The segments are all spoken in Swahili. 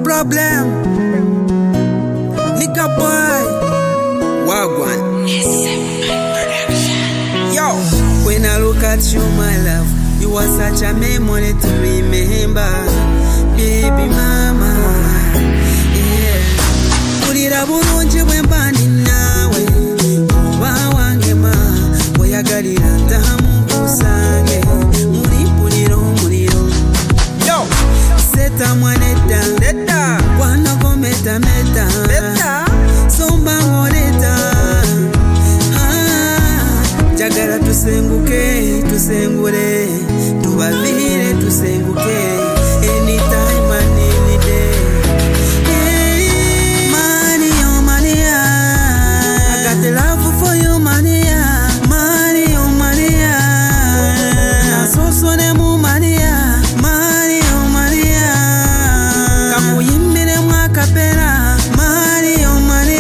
problem. Nigga boy, Wagwan. Yo, when I look at you, my love, you are such a memory to remember, baby mama. Yeah, urira bulungi bwembandi nawe, oba wange ma, oyagalira ntamu kusange, muri mpuliro. Yo, seta mwaneta, leta, wana kometa meta, leta, somba ngoleta. Jagala tusenguke, tusengure, tubavire tusenguke, anytime and any day. Hey, money, oh money, I got the love for you, money, money, oh money, so nemu money, money, oh money, kamu yimbire mwakapera, money, oh money,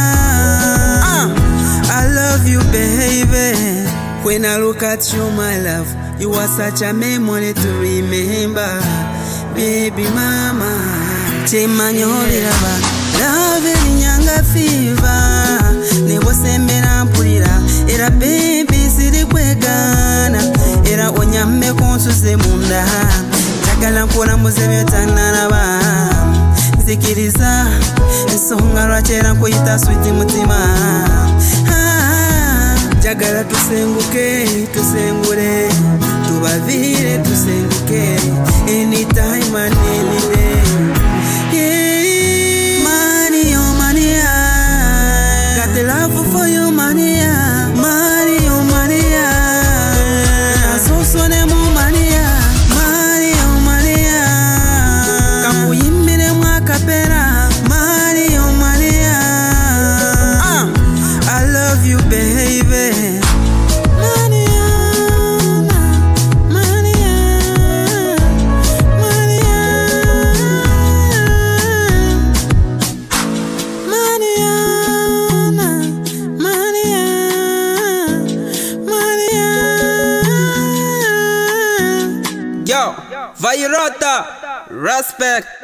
I love you, baby. When I look at you, my love, you are such a memory to remember, baby mama. Chemanyolira ba, love nyanga fever, nebo sembera mpulira, era baby siri kwegana, era onyame konsuze munda, jagala nkona muzebyo tanaraba, nzikiriza, nsonga lwakera nkuyita sweet mutima. Jagala tusenguke, tusengure, tubavire tusenguke, anytime and any day. Yeah, money, oh money, got the love for you, money, money, oh money, so nemu money, money, oh money, kamu yimbire mwakapera, money, oh money, I love you, baby. Yo, Vairota, respect.